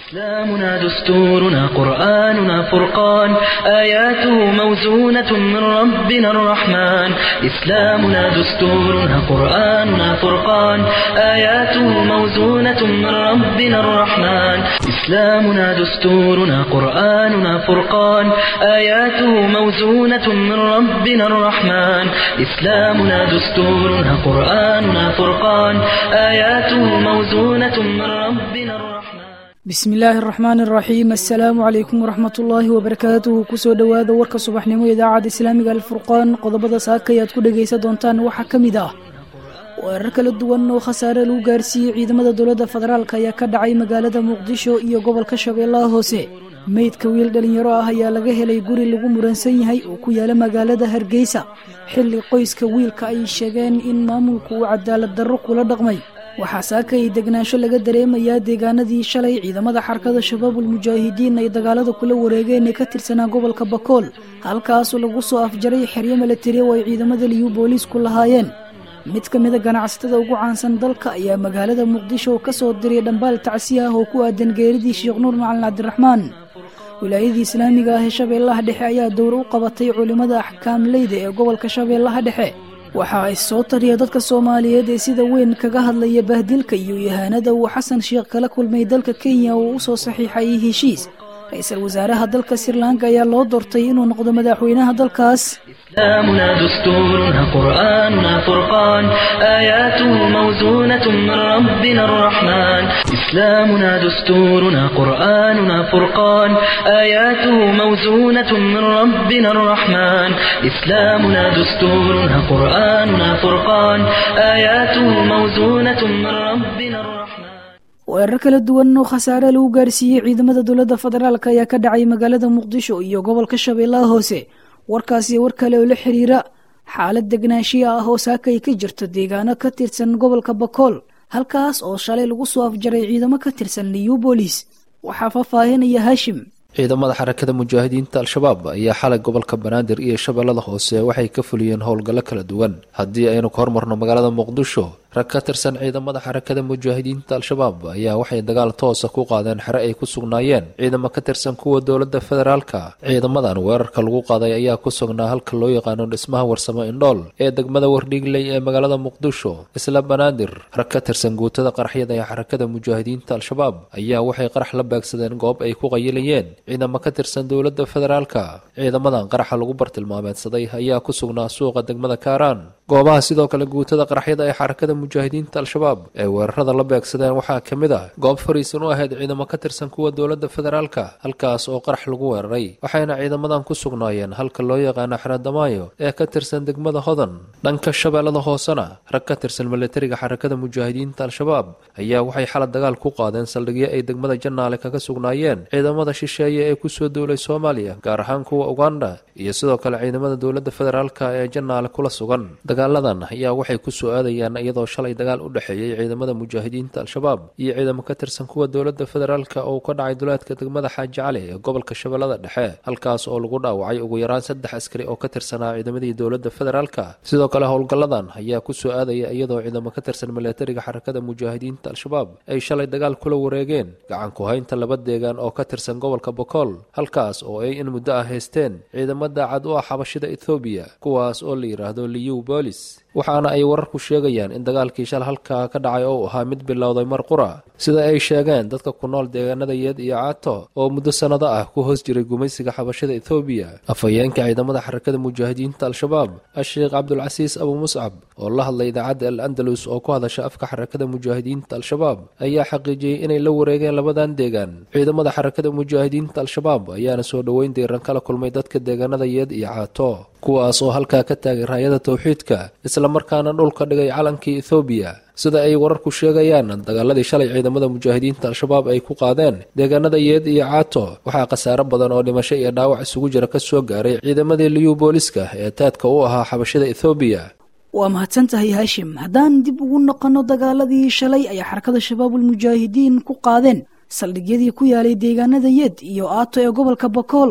إسلامنا دستورنا قرآننا فرقان آياته موزونة من ربنا الرحمن إسلامنا دستورنا قرآننا فرقان آياته موزونة من ربنا الرحمن إسلامنا دستورنا قرآننا فرقان آياته موزونة من ربنا الرحمن إسلامنا دستورنا قرآننا فرقان آياته موزونة من ربنا الرحمن بسم الله الرحمن الرحيم السلام عليكم ورحمة الله وبركاته كسو دواada warka subaxnimo idaacada islaamiga alfurqaan qodobada saakayaad ku dhageysan doontaan waxa kamid ah weerar kala duwan oo khasaare lagu gaarsiiyay ciidamada dowladda federaalka ayaa ka dhacay magaalada muqdisho iyo gobolka shabeellaha hoose meydka wiil dhalinyaro ah ayaa laga helay guri lagu muransan yahay oo ku yaala magaalada hargeysa xilli qoyska wiilka ay sheegeen in maamulku uu cadaalad darro kula dhaqmay waxaa saakay degnaansho laga dareemayaa deegaanadii shalay ciidamada xarakada shabaabul mujaahidiin ay dagaalada kula wareegeen ee ka tirsanaa gobolka bakool halkaasoo lagu soo afjaray xeryo milatari oo ay ciidamada liyu booliisku lahaayeen mid ka mida ganacsatada ugu caansan dalka ayaa magaalada muqdisho ka soo diray dhambaal tacsi ah oo ku aadan geeridii sheekh nuur macalin cabdiraxmaan wilaayadii islaamiga ah ee shabeellaha dhexe ayaa dowr u qabatay culimada axkaamleyda ee gobolka shabeellaha dhexe waxa ay soo tariya dadka Soomaaliyeed ee sida weyn kaga hadlaya bahdilka iyo yahanada uu Xasan Sheekh kala kulmay dalka Kenya oo u soo saxiixay heshiis ra'iisul wasaaraha dalka Sri Lanka ayaa loo doortay inuu noqdo madaxweynaha dalkaas إسلامنا دستورنا قرآننا فرقان آياته موزونة من ربنا الرحمن إسلامنا دستورنا قرآننا فرقان آياته موزونة من ربنا الرحمن إسلامنا دستورنا قرآننا فرقان آياته موزونة من ربنا الرحمن weerar kala duwan oo khasaare lagu gaarsiiyay ciidamada dowladda federaalka ayaa ka dhacay magaalada muqdisho iyo gobolka shabeellaha hoose warkaasi war kale oo la xiriira xaalad degnaanshiya ah oo saakay ka jirto deegaano ka tirsan gobolka bakool halkaas oo shalay lagu soo afjaray ciidamo ka tirsan liyu booliis waxaa faahfaahinaya Hashim ciidamada xarakada mujaahidiinta al-shabaab ayaa xalay gobolka banaadir iyo shabeellada hoose waxay ka fuliyeen howlgallo kala duwan haddii aynu ka hormarno magaalada muqdisho rag ka tirsan ciidamada xarakada mujaahidiinta al-shabaab ayaa waxay dagaal toosa ku qaadeen xere ay ku sugnaayeen ciidamo ka tirsan kuwa dowladda federaalka ciidamadan weerarka lagu qaaday ayaa ku sugnaa halka loo yaqaano dhismaha warsamo indhool ee degmada wardhiigley ee magaalada muqdisho isla banaadir rag ka tirsan guutada qaraxyada ee xarakada mujaahidiinta al-shabaab ayaa waxay qarax la beegsadeen goob ay ku qayilayeen ciidamo ka tirsan dowladda federaalka ciidamadan qaraxa lagu bartilmaameedsaday ayaa ku sugnaa suuqa degmada kaaraan goobaha sidoo kale guutada qaraxyada ee xarakada mujaahidiinta al-shabaab ee weerarada la beegsadeen waxaa ka mid ah goob fariisan u ahayd ciidamo ka tirsan kuwa dowladda federaalka halkaas oo qarax lagu weeraray waxayna ciidamadan ku sugnaayeen halka loo yaqaano xeradamaayo ee ka tirsan degmada hodan dhanka shabeellada hoosena rag ka tirsan milatariga xarakada mujaahidiinta al-shabaab ayaa waxay xalad dagaal ku qaadeen saldhigyo ay degmada jannaale kaga sugnaayeen ciidamada shisheeye ee kusoo duulay Soomaaliya gaar ahaan kuwa Uganda iyo sidoo kale ciidamada dowladda federaalka ee jannaale kula sugan dagaaladan ayaa waxay ku soo aadayaan iyadoo shalay dagaal u dhaxeeyay ciidamada mujaahidiinta al-shabaab iyo ciidamo ka tirsan kuwa dowladda federaalka oo ka dhacay duleedka degmada Xaaji Cali ee gobolka Shabeellada Dhexe halkaas oo lagu dhaawacay ugu yaraan 3 askari oo ka tirsanaa ciidamadii dowladda federaalka sidoo kale howlgalladan ayaa ku soo aadaya iyadoo ciidamo ka tirsan milatariga xarakada mujaahidiinta al-shabaab ay shalay dagaal kula wareegeen gacan ku haynta laba deegaan oo ka tirsan gobolka Bakool halkaas oo ay in muddo ah haysteen ciidamada cad u ah xabashida Ethiopia kuwaas oo la yiraahdo liyu booliis waxaana ay wararku sheegayaan in dagaalkii shal halka ka dhacay oo ahaa mid bilowday mar qura sida ay sheegeen dadka ku nool deegaanada Yeed iyo Caato oo muddo sanado ah ku hoos jiray gumaysiga xabashida Ethiopia afayeenka ciidamada xarakada mujaahidiinta al-shabaab Sheekh Abdul Casiis Abu Mus'ab oo la hadlay idaacada Al-Andalus oo ku hadasha afka xarakada mujaahidiinta al-shabaab ayaa xaqiijiyay inay la wareegeen labadan deegaan ciidamada xarakada mujaahidiinta al-shabaab ayaana soo dhaweyn diiran kala kulmay dadka deegaanada Yeed iyo Caato kuwaas oo halka ka taagay raayada tawxiidka isla markaana dhulka dhigay calankii Ethiopia sida ay wararku sheegayaan dagaaladii shalay ciidamada mujaahidiinta al-shabaab ay ku qaadeen deegaanada Yeed iyo Caato waxaa khasaare badan oo dhimasho iyo dhaawac isugu jira ka soo gaaray ciidamadii liyu booliska ee taadka u ahaa xabashida Ethiopia waa mahadsantahay Hashim haddaan dib ugu noqono dagaaladii shalay ay xarakada shabaabul mujaahidiin ku qaadeen saldhigyadii ku yaalay deegaanada Yeed iyo Caato ee gobolka Bakool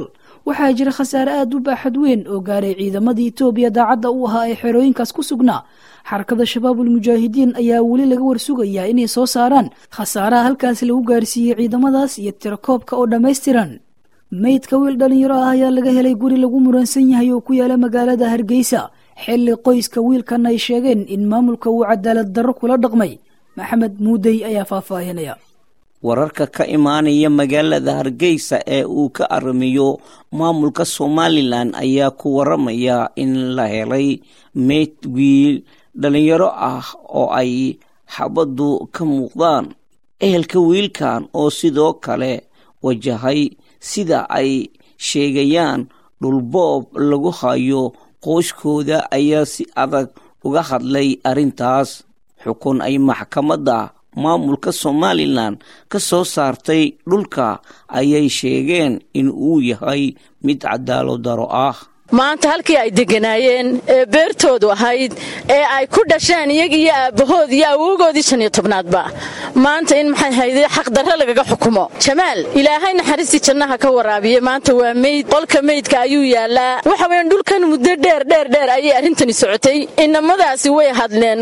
waxaa jira khasaare aad u baaxad weyn oo gaaray ciidamadii Itoobiya daacadda u ahaa ee xerooyinkaas ku sugnaa. xarakada shabaabul mujaahidiin ayaa weli laga warsugayaa inay soo saaraan khasaaraha halkaas lagu gaarsiiyey ciidamadaas iyo tirakoobka oo dhammaystiran. meydka wiil dhalinyaro ah ayaa laga helay guri lagu muransan yahay oo ku yaala magaalada Hargeysa, xilli qoyska wiilkan ay sheegeen in maamulka uu cadaalad darro kula dhaqmay. maxamed muudey ayaa faahfaahinaya. wararka ka imaanaya magaalada Hargeysa ee uu ka arrimiyo maamulka Somaliland ayaa ku waramaya in la helay meyd wiil dhalinyaro ah oo ay xabadu ka muuqdaan. ehelka wiilkan oo sidoo kale wajahay sida ay sheegayaan dhulboob lagu hayo qoyskooda ayaa si adag uga hadlay arrintaas. xukun ay maxkamadda maamulka Somaliland ka soo saartay dhulka ayay sheegeen in uu yahay mid cadaalad darro ah. maanta halkii ay deganaayeen ee beertoodu ahayd ee ay ku dhasheen iyaga iyo aabahood iyo awowgoodii 15aadba maanta in maxay hayday xaq darro lagaga xukumo. jamaal ilaahay naxariistii jannaha ka waraabiye maanta waa meyd, qolka meydka ayuu yaalaa. waxa weeyaan dhulkan muddo dheer ayay arrintani socotay. inamadaasi way hadleen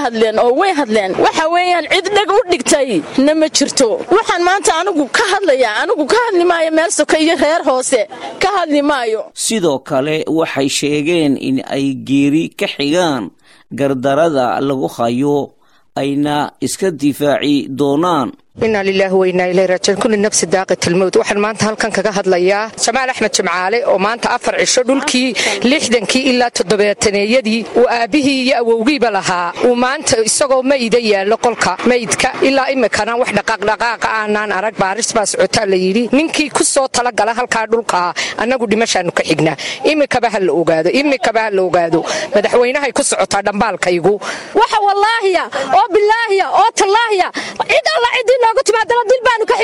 waxa weeyaan cid dhag u dhigtay nama jirto. waxaan maanta anigu ka hadli maayo meel soka iyo reer hoose ka hadli maayo. sidoo kale waxay sheegeen in ay geeri ka xigaan gardarada lagu hayo ayna iska difaaci doonaan. inna lillahi wa inna ilayhi raaji'uun. kullu nafsi daaqatul mawt. waxaan maanta halkan kaga hadlayaa Jamaal Axmed Jimcaale oo maanta 4 cisho dhulkii 60kii ilaa 70-yadii uu aabihii iyo awowgiiba lahaa uu maanta isagoo meeyda yaalo qolka meydka ilaa imikana wax dhaqaaq aanan arag. baaris baa socota la yiri ninkii ku soo tala gala halka dhulka anagu dhimashaanu ka xignaa. imikaba hal ogaado madaxweynaha ku socota dhambaalkaygu waxa wallaahiya oo billaahiya oo tallaahiya cid alla cid dilbaanu ka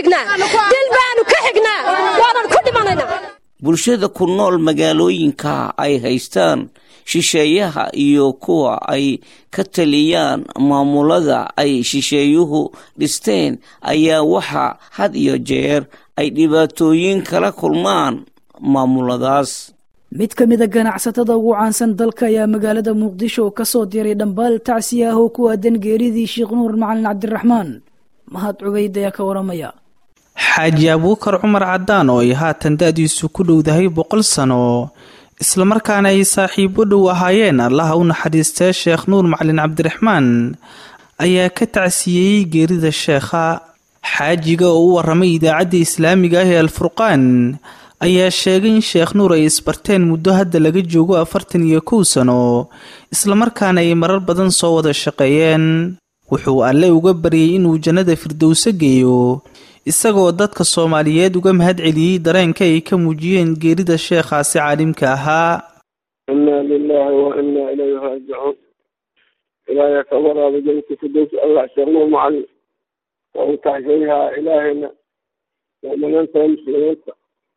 xignaa waanan ku dhimanayna. bulshada ku nool magaalooyinka ay haystaan shisheeyaha iyo kuwa ay ka taliyaan maamulada ay shisheeyuhu dhisteen ayaa waxa had iyo jeer ay dhibaatooyin kala kulmaan maamuladaas. mid ka mid ah ganacsatada ugu caansan dalka ayaa magaalada Muqdisho ka soo diray dhambaal tacsiya ah oo ku aadan geeridii Sheekh Nuur Macalin Cabdiraxmaan. mahad cubeyd ayaa ka waramaya. xaaji Abuukar Cumar Cadaan oo ay haatan da'diisu ku dhowdahay 100 sano isla markaana ay saaxiibo dhow ahaayeen allaha u naxariistay Sheekh Nuur Macalin Cabdiraxmaan ayaa ka tacsiyay geerida sheekha. xaajiga oo u waramay idaacadda islaamiga ah ee Al-Furqaan ayaa sheegay in Sheekh Nuur ay isbarteen muddo hadda laga joogo 41 sano isla markaana ay marar badan soo wada shaqeeyeen. wuxuu alle uga baryay inuu jannada firdowsa geeyo isagoo dadka Soomaaliyeed uga mahad celiyay dareenka ay ka muujiyeen geerida sheekhaasi caalimka ahaa. inna lillahi wa inna ilayhi raaji'uun. ilaahay ka waraabay jannada firdowsa Allah Sheekh Nuur Macalin oo taxayha ilaahayna ومنانتا مسلمانتا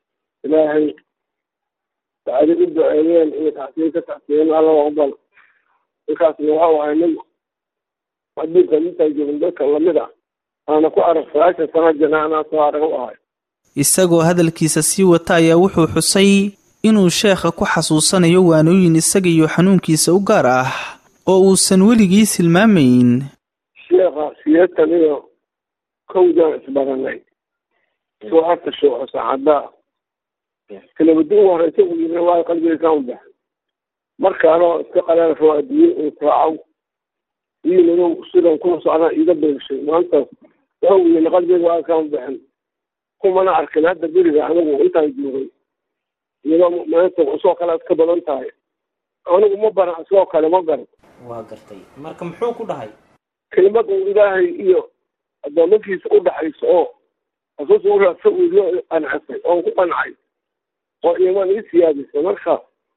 إلهي تعالي الدعايين إيه تحسين الله وقبل إخاص نوعه هاينما وعديك أنت يجب ذلك الله مدع أنا كأعرف فلاشة سنة جنانا صارق وهاي isagoo hadalkiisa sii wata ayaa wuxuu xusay inuu sheekha ku xasuusanayo waanooyin isaga iyo xanuunkiisa u gaar ah oo uusan weligii silmaamayn. sheekha siyatan iyo kowdaan isbaranay soo harta shuuco saacada kelmadii ugu horeysa uu yiri waa qalbiga ka ubax markaanoo iska qalaan raadiye uu raaco inuu sidan ku socda ida beeshay maanta wuxuu yiri qalbiga waa ka ubaxin kumana arkin hadda beriga anigu intaan joogay iyadoo maanta soo kala ka badan tahay anigu ma baran soo kale ma garan waa gartay marka muxuu ku dhahay kelmad uu ilaahay iyo adoomankiisa u dhaxayso oo asoo uu raadso uu iyo anxasay oo ku qancay oo iman ii siyaadisay marka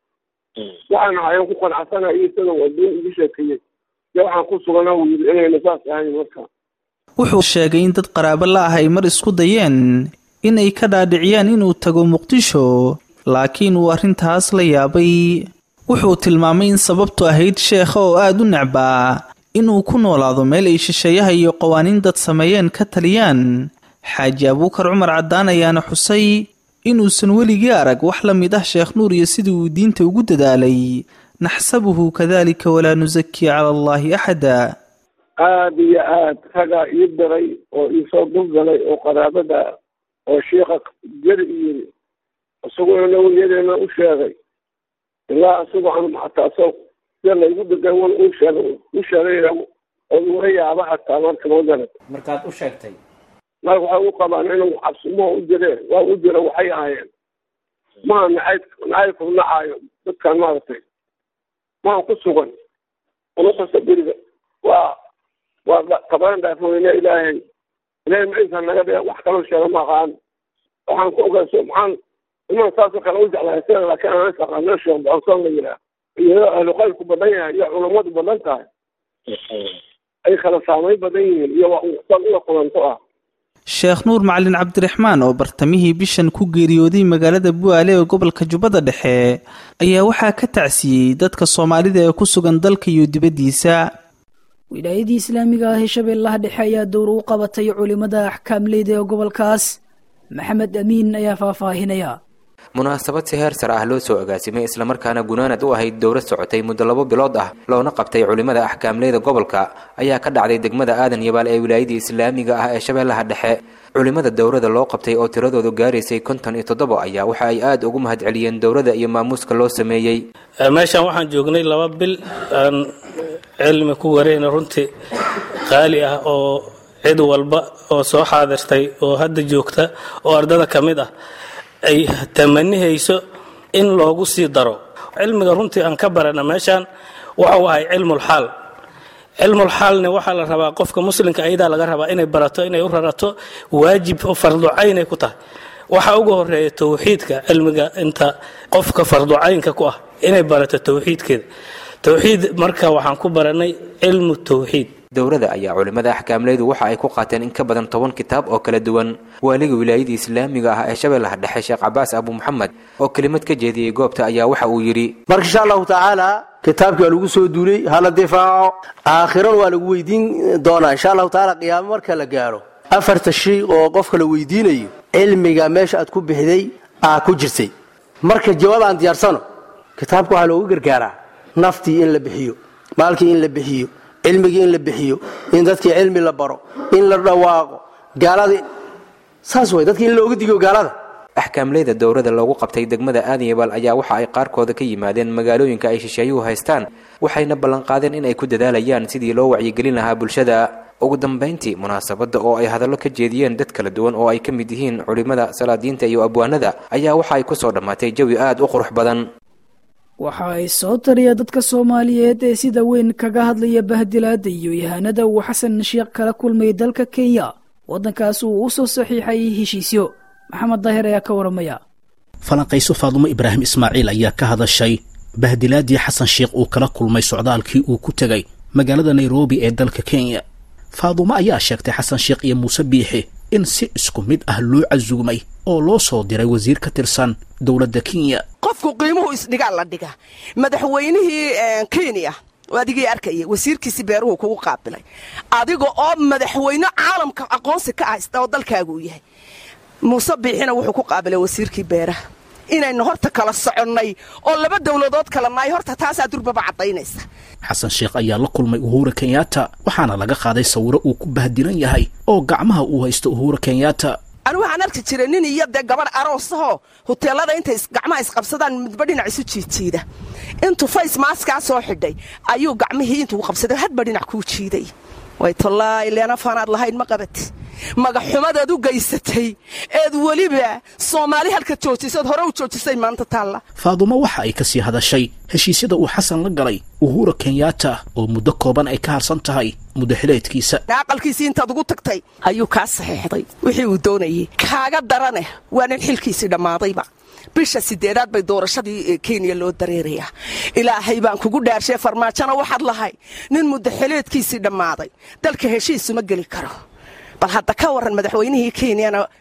waxaan ahayn ku qanacsanaa iyo sida wadin ugu sheekayay waxaan ku suganaa uu yiri inay nasaas ahayn marka wuxuu sheegay in dad qaraabo la ah ay mar isku dayeen in ay ka dhaadhiciyaan inuu tago Muqdisho laakiin uu arrintaas la yaabay. wuxuu tilmaamay in sababtu ahayd sheekha oo aad u necbaa inuu ku noolaado meel ay shisheeyaha iyo qawaaniin dad sameeyeen ka taliyaan. xaaji Abuukar Cumar Cadaan ayaana xusay inuusan weligii arag wax la mid ah sheekh nuur iyo sidii uu diinta ugu dadaalay naxsabuhu kadalika walaa nusakii cala allaahi axada. aada iyo aad ragaa ii diray oo iisoo dulgalay oo qaraabada oo shiika jari yiri isaguna nawiyadeena u sheegay ilaa isagoo aan xataa sida laygu degan wan u sheegay oo uga yaaba xataa marka wadana markaad u sheegtay marka waxay u qabaan inuu cabsimo u jireen waa u jira waxay ahaayeen maa nacayb ku nacaayo dadkan maaragtay maan ku sugan unusasa beriga waa qabaan dhaafooyne ilaahay maciisa naga dhia wax kaloo sheega ma aqaan waxaan ku ogaaso maxaan imaan saasoo kale u jeclahay sida laakiin aan isaqaano sheekh boconsoon la yihaah iyo ahlu qaylku badan yahay iyo culammadu badan tahay ay kala saamayn badan yihiin iyo waa uqsal ula kulanto ah. sheekh nuur macalin cabdiraxmaan oo bartamihii bishan ku geeriyooday magaalada bu'aale ee gobolka jubbada dhexe ayaa waxaa ka tacsiyey dadka soomaalida ee ku sugan dalka iyo dibaddiisa. wilaayadii islaamiga ah ee shabeellaha dhexe ayaa dowr u qabatay culimada axkaamleyda ee gobolkaas. maxamed amiin ayaa faahfaahinaya. munaasabad si heer sare ah loo soo agaasimay islamarkaana gunaanad u ahayd dowlad socotay muddo 2 bilood ah loona qabtay culimada axkaamleyda gobolka ayaa ka dhacday degmada aadan yabaal ee wilaayadii islaamiga ah ee shabeellaha dhexe. culimada dowladda loo qabtay oo tiradoodu gaaraysay 57 ayaa waxa ay aad ugu mahadceliyeen dowladda iyo maamuuska loo sameeyey. meeshan waxaan joognay 2 bil aan cilmi ku wareena runtii qaali ah oo cid walba oo soo xaadirtay oo hadda joogta oo ardada ka mid ah ay tamanihayso in loogu sii daro. cilmiga runtii aan ka barana meeshan wuxuu ahay cilmul xaalna waxaa la rabaa qofka muslimka ayada laga rabaa inay barato inay u rarato waajib oo fardu cayn ay ku tahay. waxa ugu horeeya tawxiidka cilmiga inta qofka fardu caynka ku ah inay barato tawxiidkeeda. tawxiid marka waxaan ku baranay cilmu tawxiid. dowladda ayaa culimada axkaamleydu waxa ay ku qaateen in ka badan 10 kitaab oo kala duwan. waaliga wilaayadii islaamiga ah ee shabeellaha dhexe sheekh cabaas abu maxamed oo kelimad ka jeediyey goobta ayaa waxa uu yidhi marka insha allahu tacaala kitaabkii waa lagu soo duulay hala difaaco aakhiran waa lagu weydiin doonaa insha allahu tacaala qiyaamo marka la gaaro 4 shay oo qofka la weydiinayo cilmiga meesha aad ku bixday ku jirtay. marka jawaab aan diyaarsano kitaabka waxaa loogu gargaaraa naftii in la bixiyo maalkii in la bixiyo cilmigii in la bixiyo in dadkii cilmi la baro in la dhawaaqo gaalada saas way dadkii in looga digo gaalada. axkaamleyda dowladda loogu qabtay degmada aadan yabaal ayaa waxa ay qaarkooda ka yimaadeen magaalooyinka ay shisheeyuhu haystaan waxayna ballan qaadeen in ay ku dadaalayaan sidii loo wacyigelin lahaa bulshada. ugu dambeyntii munaasabadda oo ay hadallo ka jeediyeen dad kala duwan oo ay ka mid yihiin culimada salaadiinta iyo abwaanada ayaa waxa ay ku soo dhammaatay jawi aad u qurux badan. waxa ay soo tariya dadka soomaaliyeed ee sida weyn kaga hadlaya bahdilaada iyo ihaanada uu xasan sheekh kala kulmay dalka kenya. waddankaas uu u soo saxiixay heshiisyo. maxamed daahir ayaa ka waramaya. falanqayso faadumo ibraahim ismaaciil ayaa ka hadashay bahdilaadii xasan sheekh uu kala kulmay socdaalkii uu ku tegay magaalada nairobi ee dalka kenya. faadumo ayaa sheegtay xasan sheekh iyo muuse biixi in si isku mid ah loo casuumay oo loo soo diray wasiir ka tirsan dowladda kenya. qofku qiimuhu isdhigaa la dhiga. madaxweynihii kenya adigii arkayay wasiirkiisi beeruhu kugu qaabilay adiga oo madaxweyne caalamka aqoonsi ka haysta oo dalkaagu yahay. muuse biixina wuxuu ku qaabilay wasiirkii beeraha inaynu horta kala soconnay oo 2 dawladood kala nahay horta taasaa durbaba cadaynaysa. xasan sheekh ayaa la kulmay uhuru kenyatta waxaana laga qaaday sawiro uu ku bahdilan yahay oo gacmaha uu haysto uhuru kenyatta. anigu waxaan arki jiray nin iyo gabadh aroosahoo hoteelada intay gacmaha isqabsadaan midba dhinac isu jiijiida intuu face maaskaa soo xidhay ayuu gacmihii intuu qabsaday hadba dhinac kuu jiiday. way tallaahi leena faanaad lahayn ma qabati magaxumadaad u geysatay eed weliba soomaali halka joojisad hore u joojisay maanta taalla. faadumo waxa ay ka sii hadashay heshiisyada uu xasan la galay uhuru kenyatta oo muddo kooban ay ka harsan tahay muddo xileedkiisa. aqalkiisii intaad ugu tagtay ayuu kaa saxiixday wixii uu doonayay kaaga darane waa nin xilkiisii dhammaadayba. bisha 8aad bay doorashadii kenya loo dareerayaa. ilaahay baan kugu dhaarshay farmaajana waxaad lahay nin muddo xileedkiisii dhammaaday dalka heshiisuma geli karo. bal hadda ka waran madaxweynihii kenyana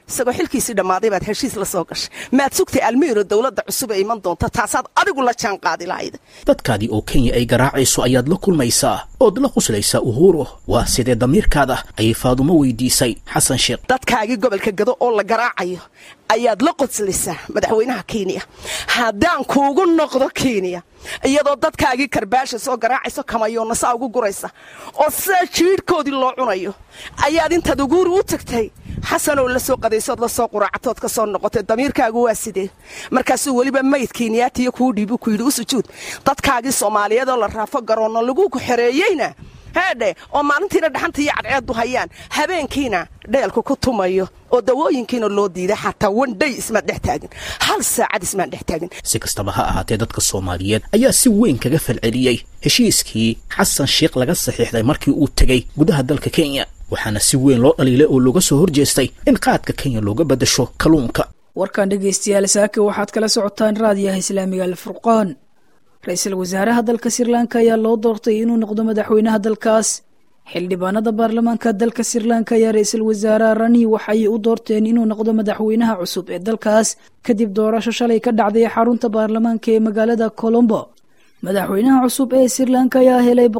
isagoo xilkiisii dhammaaday baad heshiis la soo gashay maad sugtay almiiro dowladda cusub ee iman doonta taasaad adigu la jaan qaadi lahayd dadkaadii oo kenya ay garaacayso ayaad la kulmaysaa ood la quslaysaa uhuru waa sidee damiirkaada ayay faadumo weydiisay xasan sheekh dadkaagii gobolka gado oo la garaacayo ayaad la qoslaysaa madaxweynaha kenya haddaan kuugu noqdo kenya iyadoo dadkaagii karbaasha soo garaacayso kamayoonna saa ugu guraysa oo sidaa jiidhkoodii loo cunayo ayaad intaad uguuri u tagtay xasanoo la soo qadaysood la soo quraacatood ka soo noqotay damiirkaagu waa sidee markaasuu weliba mayd kenyaatiyo kuu dhiibu ku yidhi u sujuud dadkaagii soomaaliyeedoo la raafo garoonno lagu xereeyeyna heedhe oo maalintiina dhaxanta iyo cadceeddu hayaan habeenkiina dheelku ku tumayo oo dawooyinkiina loo diiday xataa wandhay ismaan dhex taagin hal saacad ismaan dhex taagin si kastaba ha ahaatee dadka soomaaliyeed ayaa si weyn kaga falceliyey heshiiskii xasan sheekh laga saxiixday markii uu tegey gudaha dalka kenya waxaana si weyn loo dhaliilay oo looga soo horjeestay in qaadka kenya looga beddasho kalluunka warkan dhegaystayaal saaka waxaad kala socotaan raadiyaha islaamiga alfurqaan ra-iisul wasaaraha dalka sirlanka ayaa loo doortay inuu noqdo madaxweynaha dalkaas xildhibaanada baarlamaanka dalka sirlanka ayaa ra-iisul wasaare rani waxay u doorteen inuu noqdo madaxweynaha cusub ee dalkaas kadib doorasho shalay ka dhacday xarunta baarlamaanka ee magaalada colombo madaxweynaha cusub ee sirlanka ayaa helay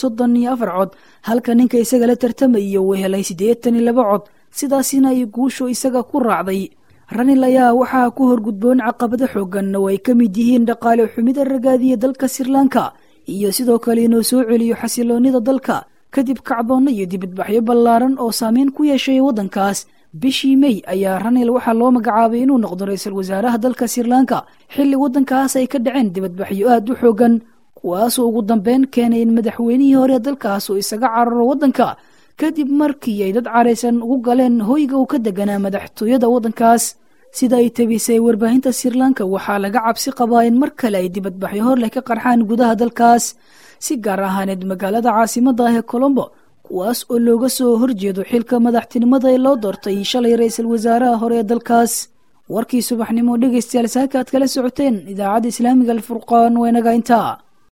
134 cod halka ninka isaga la tartamaya uu helay 82 cod sidaasina ay guusho isaga ku raacday ranil ayaa waxaa ku horgudboon caqabado xoogan oo ay ka mid yihiin dhaqaale xumida ragaadiya dalka sirlanka iyo sidoo kale inuu soo celiyo xasiloonida dalka kadib kacdoonno iyo dibadbaxyo ballaaran oo saameyn ku yeeshay waddankaas bishii May ayaa ranil waxaa loo magacaabay inuu noqdo ra-iisul wasaaraha dalka sirlanka xilli waddankaas ay ka dhaceen dibadbaxyo aad u xoogan kuwaasoo ugu dambeyn keenay in madaxweynihii hore dalkaas uu isaga cararo waddanka kadib markii ay dad careysan ugu galeen hoyga uu ka deganaa madaxtooyada waddankaas sida ay tabisay warbaahinta sirlanka waxaa laga cabsi qabaa in mar kale ay dibadbaxyo hor leh ka qarxaan gudaha dalkaas si gaar ahaaneed magaalada caasimada ah ee colombo kuwaas oo looga soo horjeedo xilka madaxtinimada ee loo doortay shalay ra-iisul wasaaraha hore ee dalkaas warkii subaxnimo dhegaystayaal saaka aad kala socoteen idaacadda islaamiga alfurqaan waa inaga intaa